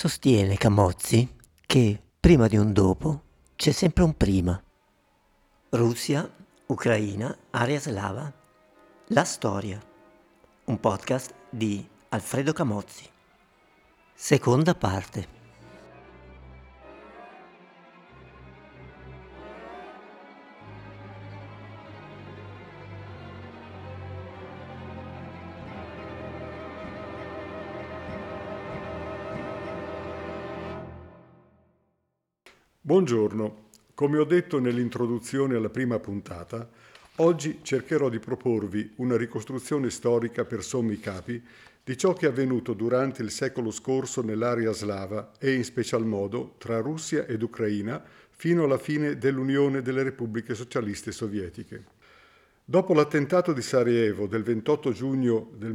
Sostiene Camozzi che prima di un dopo c'è sempre un prima. Russia, Ucraina, area slava. La storia. Un podcast di Alfredo Camozzi. Seconda parte. Buongiorno, come ho detto nell'introduzione alla prima puntata, oggi cercherò di proporvi una ricostruzione storica per sommi capi di ciò che è avvenuto durante il secolo scorso nell'area slava e in special modo tra Russia ed Ucraina fino alla fine dell'Unione delle Repubbliche Socialiste Sovietiche. Dopo l'attentato di Sarajevo del 28 giugno del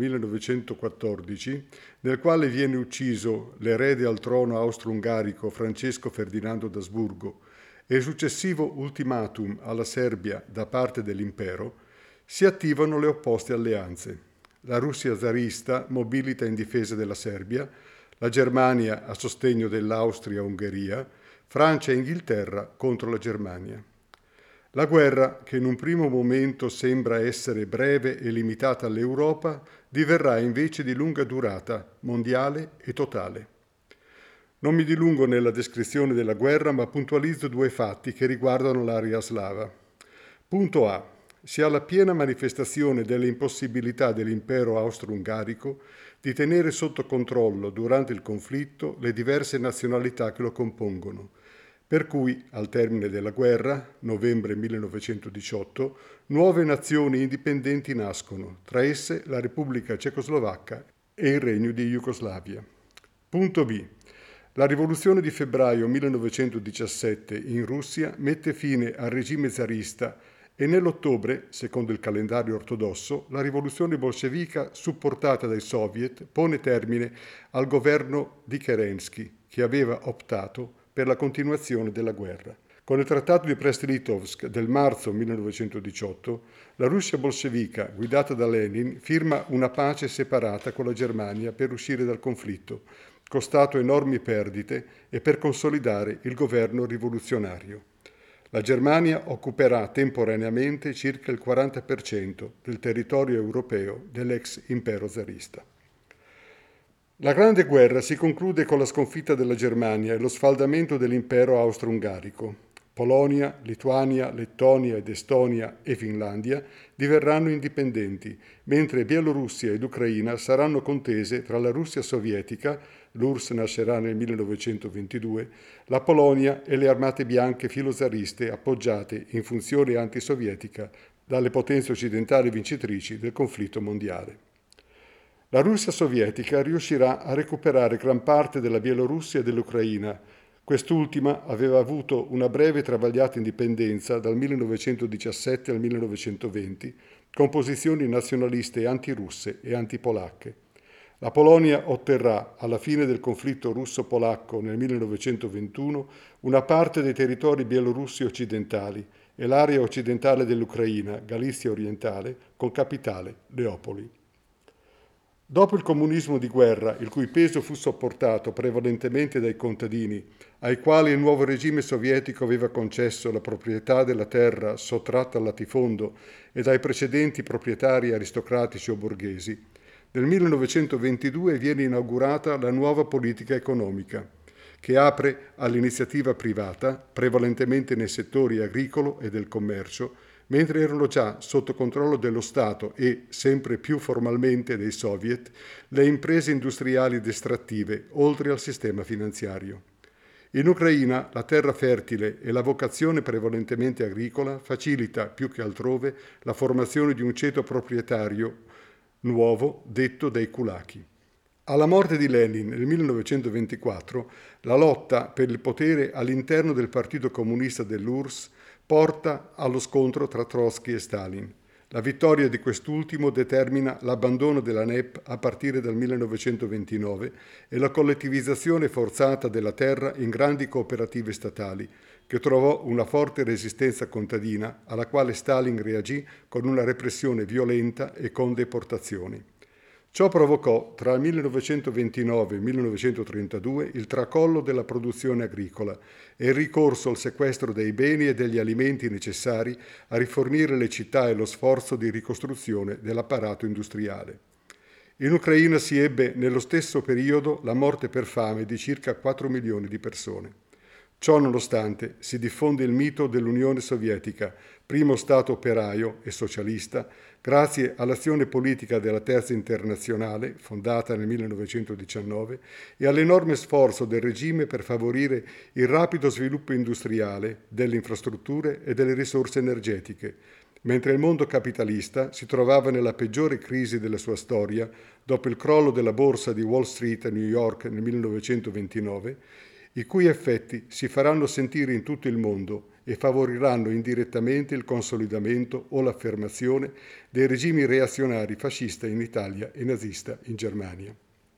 1914, nel quale viene ucciso l'erede al trono austro-ungarico Francesco Ferdinando d'Asburgo e il successivo ultimatum alla Serbia da parte dell'impero, si attivano le opposte alleanze. La Russia zarista mobilita in difesa della Serbia, la Germania a sostegno dell'Austria-Ungheria, Francia e Inghilterra contro la Germania. La guerra, che in un primo momento sembra essere breve e limitata all'Europa, diverrà invece di lunga durata, mondiale e totale. Non mi dilungo nella descrizione della guerra, ma puntualizzo due fatti che riguardano l'area slava. Punto A. Si ha la piena manifestazione dell'impossibilità dell'impero austro-ungarico di tenere sotto controllo durante il conflitto le diverse nazionalità che lo compongono, per cui, al termine della guerra, novembre 1918, nuove nazioni indipendenti nascono, tra esse la Repubblica Cecoslovacca e il Regno di Jugoslavia. Punto B. La rivoluzione di febbraio 1917 in Russia mette fine al regime zarista e nell'ottobre, secondo il calendario ortodosso, la rivoluzione bolscevica, supportata dai soviet, pone termine al governo di Kerensky, che aveva optato per la continuazione della guerra. Con il trattato di Brest-Litovsk del marzo 1918, la Russia bolscevica, guidata da Lenin, firma una pace separata con la Germania per uscire dal conflitto, costato enormi perdite e per consolidare il governo rivoluzionario. La Germania occuperà temporaneamente circa il 40% del territorio europeo dell'ex impero zarista. La Grande Guerra si conclude con la sconfitta della Germania e lo sfaldamento dell'impero austro-ungarico. Polonia, Lituania, Lettonia ed Estonia e Finlandia diverranno indipendenti, mentre Bielorussia ed Ucraina saranno contese tra la Russia sovietica, l'URSS nascerà nel 1922, la Polonia e le armate bianche filozariste appoggiate in funzione antisovietica dalle potenze occidentali vincitrici del conflitto mondiale. La Russia sovietica riuscirà a recuperare gran parte della Bielorussia e dell'Ucraina. Quest'ultima aveva avuto una breve e travagliata indipendenza dal 1917 al 1920, con posizioni nazionaliste antirusse e antipolacche. La Polonia otterrà, alla fine del conflitto russo-polacco nel 1921, una parte dei territori bielorussi occidentali e l'area occidentale dell'Ucraina, Galizia orientale, con capitale Leopoli. Dopo il comunismo di guerra, il cui peso fu sopportato prevalentemente dai contadini, ai quali il nuovo regime sovietico aveva concesso la proprietà della terra sottratta al latifondo e dai precedenti proprietari aristocratici o borghesi, nel 1922 viene inaugurata la nuova politica economica, che apre all'iniziativa privata, prevalentemente nei settori agricolo e del commercio, mentre erano già sotto controllo dello Stato e, sempre più formalmente, dei soviet, le imprese industriali ed estrattive, oltre al sistema finanziario. In Ucraina la terra fertile e la vocazione prevalentemente agricola facilita, più che altrove, la formazione di un ceto proprietario nuovo detto dei kulaki. Alla morte di Lenin nel 1924, la lotta per il potere all'interno del Partito Comunista dell'URSS porta allo scontro tra Trotsky e Stalin. La vittoria di quest'ultimo determina l'abbandono della NEP a partire dal 1929 e la collettivizzazione forzata della terra in grandi cooperative statali, che trovò una forte resistenza contadina alla quale Stalin reagì con una repressione violenta e con deportazioni. Ciò provocò tra il 1929 e il 1932 il tracollo della produzione agricola e il ricorso al sequestro dei beni e degli alimenti necessari a rifornire le città e lo sforzo di ricostruzione dell'apparato industriale. In Ucraina si ebbe nello stesso periodo la morte per fame di circa 4 milioni di persone. Ciò nonostante si diffonde il mito dell'Unione Sovietica, primo Stato operaio e socialista, grazie all'azione politica della Terza Internazionale, fondata nel 1919, e all'enorme sforzo del regime per favorire il rapido sviluppo industriale, delle infrastrutture e delle risorse energetiche, mentre il mondo capitalista si trovava nella peggiore crisi della sua storia dopo il crollo della borsa di Wall Street a New York nel 1929, i cui effetti si faranno sentire in tutto il mondo e favoriranno indirettamente il consolidamento o l'affermazione dei regimi reazionari fascista in Italia e nazista in Germania.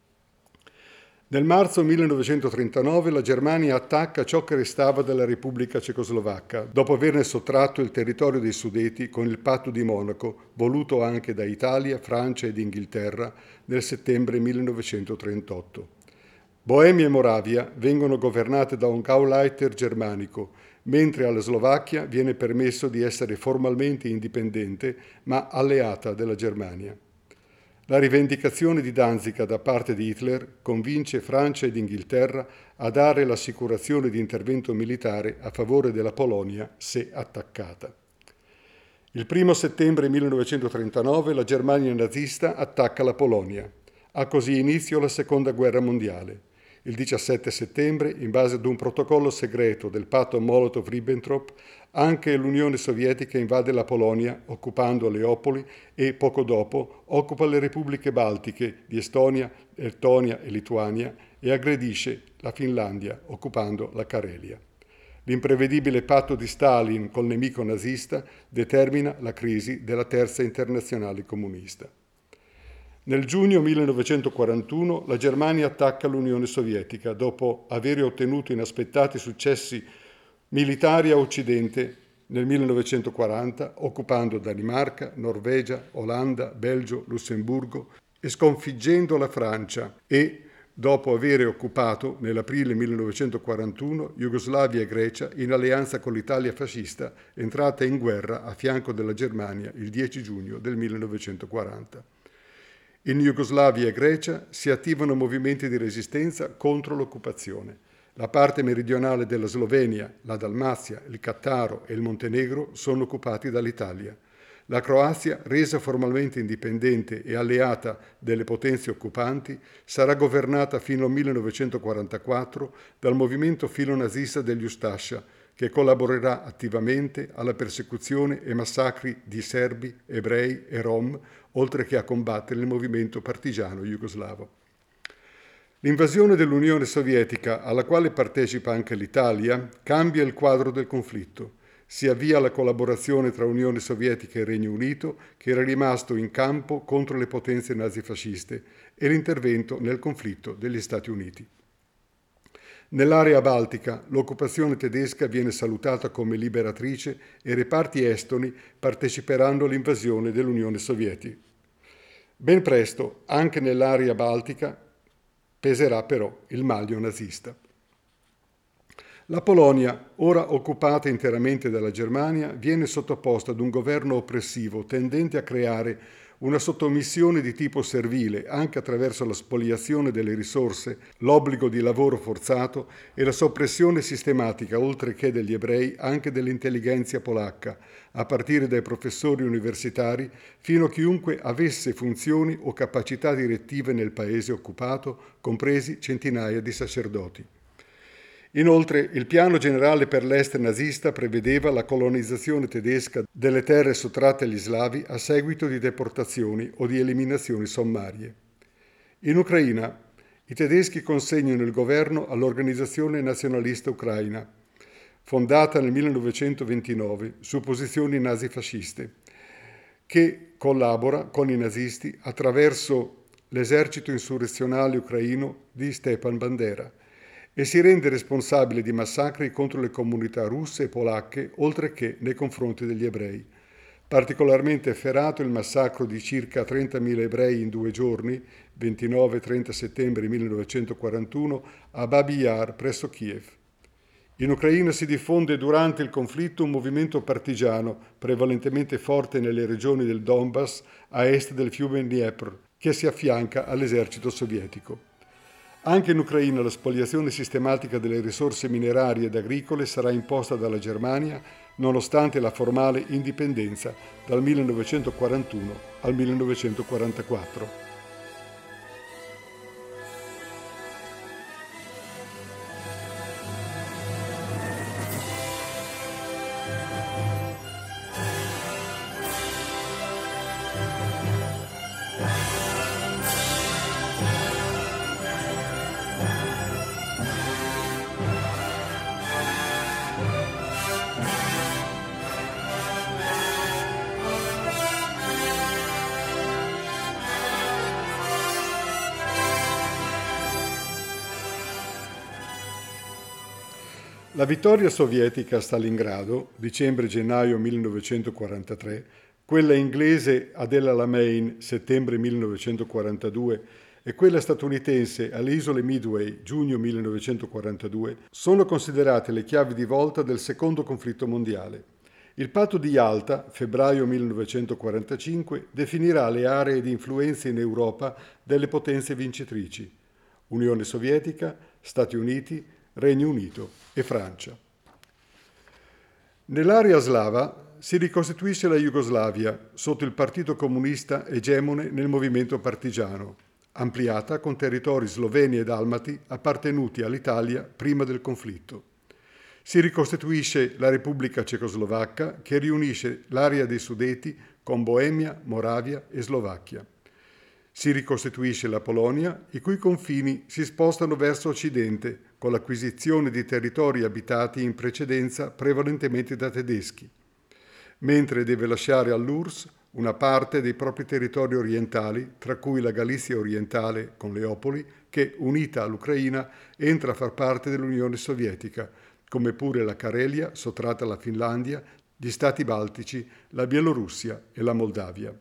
Nel marzo 1939 la Germania attacca ciò che restava della Repubblica Cecoslovacca, dopo averne sottratto il territorio dei Sudeti con il Patto di Monaco, voluto anche da Italia, Francia ed Inghilterra nel settembre 1938. Boemia e Moravia vengono governate da un Gauleiter germanico, mentre alla Slovacchia viene permesso di essere formalmente indipendente, ma alleata della Germania. La rivendicazione di Danzica da parte di Hitler convince Francia ed Inghilterra a dare l'assicurazione di intervento militare a favore della Polonia se attaccata. Il 1 settembre 1939 la Germania nazista attacca la Polonia. Ha così inizio la Seconda Guerra Mondiale. Il 17 settembre, in base ad un protocollo segreto del patto Molotov-Ribbentrop, anche l'Unione Sovietica invade la Polonia, occupando Leopoli, e poco dopo occupa le repubbliche baltiche di Estonia, Lettonia e Lituania e aggredisce la Finlandia, occupando la Carelia. L'imprevedibile patto di Stalin col nemico nazista determina la crisi della Terza Internazionale comunista. Nel giugno 1941 la Germania attacca l'Unione Sovietica dopo aver ottenuto inaspettati successi militari a Occidente nel 1940, occupando Danimarca, Norvegia, Olanda, Belgio, Lussemburgo e sconfiggendo la Francia e, dopo aver occupato nell'aprile 1941 Jugoslavia e Grecia in alleanza con l'Italia fascista, entrata in guerra a fianco della Germania il 10 giugno del 1940. In Jugoslavia e Grecia si attivano movimenti di resistenza contro l'occupazione. La parte meridionale della Slovenia, la Dalmazia, il Cattaro e il Montenegro sono occupati dall'Italia. La Croazia, resa formalmente indipendente e alleata delle potenze occupanti, sarà governata fino al 1944 dal movimento filonazista degli Ustascia, che collaborerà attivamente alla persecuzione e massacri di serbi, ebrei e rom, oltre che a combattere il movimento partigiano jugoslavo. L'invasione dell'Unione Sovietica, alla quale partecipa anche l'Italia, cambia il quadro del conflitto. Si avvia la collaborazione tra Unione Sovietica e Regno Unito, che era rimasto in campo contro le potenze nazifasciste, e l'intervento nel conflitto degli Stati Uniti. Nell'area baltica l'occupazione tedesca viene salutata come liberatrice e reparti estoni parteciperanno all'invasione dell'Unione Sovietica. Ben presto, anche nell'area baltica, peserà però il maglio nazista. La Polonia, ora occupata interamente dalla Germania, viene sottoposta ad un governo oppressivo tendente a creare una sottomissione di tipo servile anche attraverso la spoliazione delle risorse, l'obbligo di lavoro forzato e la soppressione sistematica, oltre che degli ebrei, anche dell'intellighenzia polacca, a partire dai professori universitari fino a chiunque avesse funzioni o capacità direttive nel paese occupato, compresi centinaia di sacerdoti. Inoltre, il piano generale per l'est nazista prevedeva la colonizzazione tedesca delle terre sottratte agli slavi a seguito di deportazioni o di eliminazioni sommarie. In Ucraina, i tedeschi consegnano il governo all'Organizzazione Nazionalista Ucraina, fondata nel 1929 su posizioni nazifasciste, che collabora con i nazisti attraverso l'esercito insurrezionale ucraino di Stepan Bandera, e si rende responsabile di massacri contro le comunità russe e polacche, oltre che nei confronti degli ebrei. Particolarmente efferato il massacro di circa 30.000 ebrei in 2 giorni, 29-30 settembre 1941, a Babi Yar presso Kiev. In Ucraina si diffonde durante il conflitto un movimento partigiano, prevalentemente forte nelle regioni del Donbass, a est del fiume Dnepr, che si affianca all'esercito sovietico. Anche in Ucraina la spoliazione sistematica delle risorse minerarie ed agricole sarà imposta dalla Germania, nonostante la formale indipendenza dal 1941 al 1944. La vittoria sovietica a Stalingrado, dicembre-gennaio 1943, quella inglese ad El Alamein, settembre 1942, e quella statunitense alle isole Midway, giugno 1942, sono considerate le chiavi di volta del secondo conflitto mondiale. Il patto di Yalta, febbraio 1945, definirà le aree di influenza in Europa delle potenze vincitrici: Unione Sovietica, Stati Uniti, Regno Unito e Francia. Nell'area slava si ricostituisce la Jugoslavia sotto il Partito Comunista egemone nel movimento partigiano, ampliata con territori sloveni e dalmati appartenuti all'Italia prima del conflitto. Si ricostituisce la Repubblica Cecoslovacca, che riunisce l'area dei Sudeti con Boemia, Moravia e Slovacchia. Si ricostituisce la Polonia, i cui confini si spostano verso occidente con l'acquisizione di territori abitati in precedenza prevalentemente da tedeschi, mentre deve lasciare all'URSS una parte dei propri territori orientali, tra cui la Galizia orientale con Leopoli, che, unita all'Ucraina, entra a far parte dell'Unione Sovietica, come pure la Carelia, sottratta alla Finlandia, gli Stati Baltici, la Bielorussia e la Moldavia.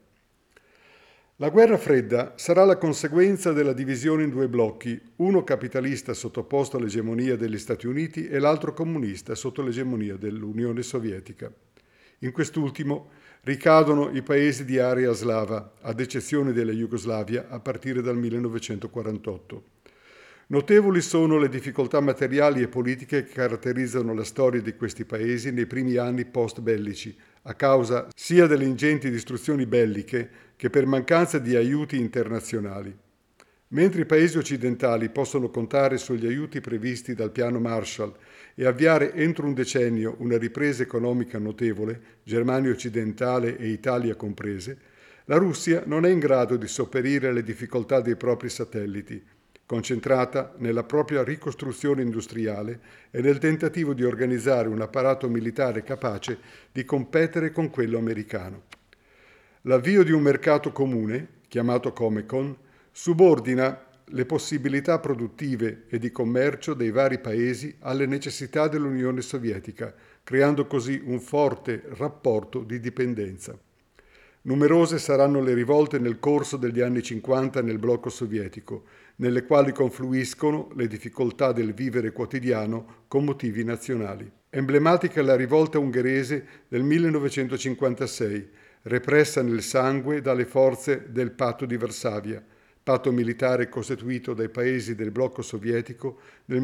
La guerra fredda sarà la conseguenza della divisione in 2 blocchi, uno capitalista sottoposto all'egemonia degli Stati Uniti e l'altro comunista sotto l'egemonia dell'Unione Sovietica. In quest'ultimo ricadono i paesi di area slava, ad eccezione della Jugoslavia, a partire dal 1948. Notevoli sono le difficoltà materiali e politiche che caratterizzano la storia di questi paesi nei primi anni post-bellici, a causa sia delle ingenti distruzioni belliche che per mancanza di aiuti internazionali. Mentre i paesi occidentali possono contare sugli aiuti previsti dal piano Marshall e avviare entro un decennio una ripresa economica notevole, Germania occidentale e Italia comprese, la Russia non è in grado di sopperire alle difficoltà dei propri satelliti, concentrata nella propria ricostruzione industriale e nel tentativo di organizzare un apparato militare capace di competere con quello americano. L'avvio di un mercato comune, chiamato Comecon, subordina le possibilità produttive e di commercio dei vari paesi alle necessità dell'Unione Sovietica, creando così un forte rapporto di dipendenza. Numerose saranno le rivolte nel corso degli anni 50 nel blocco sovietico, nelle quali confluiscono le difficoltà del vivere quotidiano con motivi nazionali. Emblematica è la rivolta ungherese del 1956, repressa nel sangue dalle forze del Patto di Varsavia, patto militare costituito dai paesi del blocco sovietico nel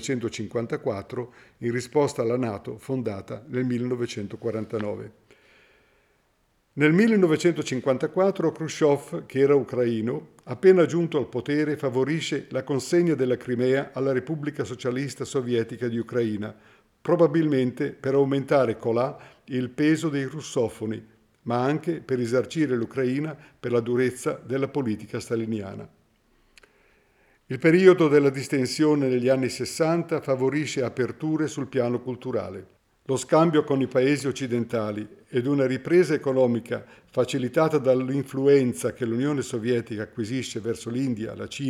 1954 in risposta alla NATO fondata nel 1949. Nel 1954 Khrushchev, che era ucraino, appena giunto al potere favorisce la consegna della Crimea alla Repubblica Socialista Sovietica di Ucraina, probabilmente per aumentare colà il peso dei russofoni, ma anche per risarcire l'Ucraina per la durezza della politica staliniana. Il periodo della distensione negli anni 60 favorisce aperture sul piano culturale. Lo scambio con i paesi occidentali ed una ripresa economica facilitata dall'influenza che l'Unione Sovietica acquisisce verso l'India, la Cina,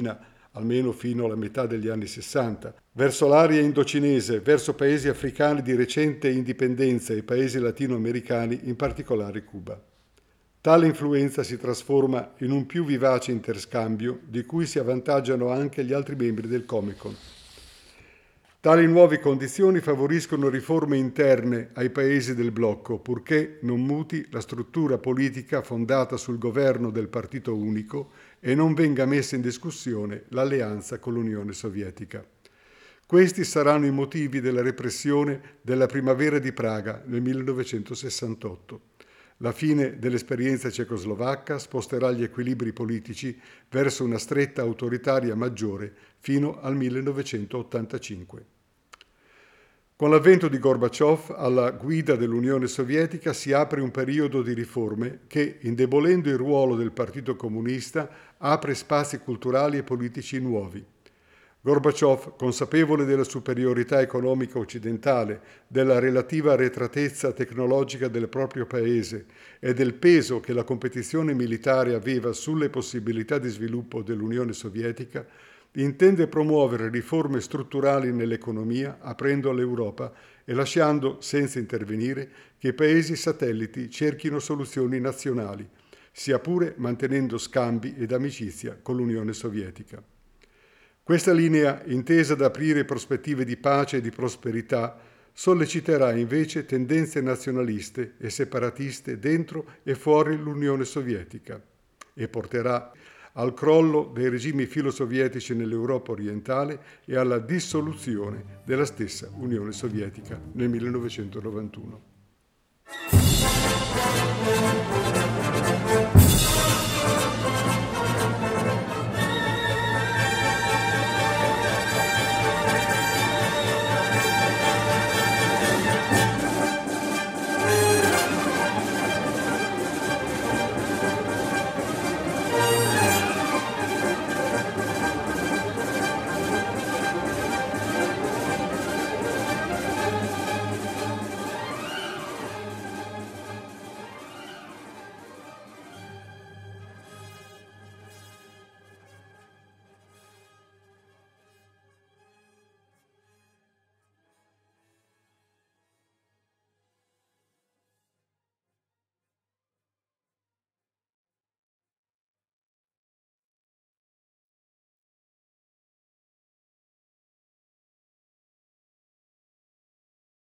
almeno fino alla metà degli anni 60, verso l'area indocinese, verso paesi africani di recente indipendenza e paesi latinoamericani, in particolare Cuba. Tale influenza si trasforma in un più vivace interscambio di cui si avvantaggiano anche gli altri membri del Comecon. Tali nuove condizioni favoriscono riforme interne ai paesi del blocco, purché non muti la struttura politica fondata sul governo del partito unico e non venga messa in discussione l'alleanza con l'Unione Sovietica. Questi saranno i motivi della repressione della primavera di Praga nel 1968. La fine dell'esperienza cecoslovacca sposterà gli equilibri politici verso una stretta autoritaria maggiore fino al 1985. Con l'avvento di Gorbaciov alla guida dell'Unione Sovietica si apre un periodo di riforme che, indebolendo il ruolo del Partito Comunista, apre spazi culturali e politici nuovi. Gorbaciov, consapevole della superiorità economica occidentale, della relativa arretratezza tecnologica del proprio paese e del peso che la competizione militare aveva sulle possibilità di sviluppo dell'Unione Sovietica, intende promuovere riforme strutturali nell'economia, aprendo all'Europa e lasciando, senza intervenire, che i paesi satelliti cerchino soluzioni nazionali, sia pure mantenendo scambi ed amicizia con l'Unione Sovietica. Questa linea, intesa ad aprire prospettive di pace e di prosperità, solleciterà invece tendenze nazionaliste e separatiste dentro e fuori l'Unione Sovietica e porterà al crollo dei regimi filosovietici nell'Europa orientale e alla dissoluzione della stessa Unione Sovietica nel 1991.